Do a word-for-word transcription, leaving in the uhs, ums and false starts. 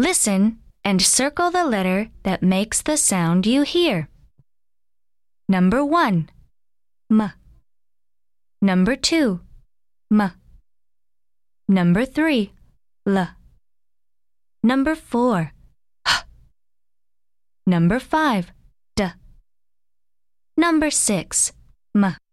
Listen and circle the letter that makes the sound you hear. Number one, M. Number two, M. Number three, L. Number four, H. Number five, D. Number six, M.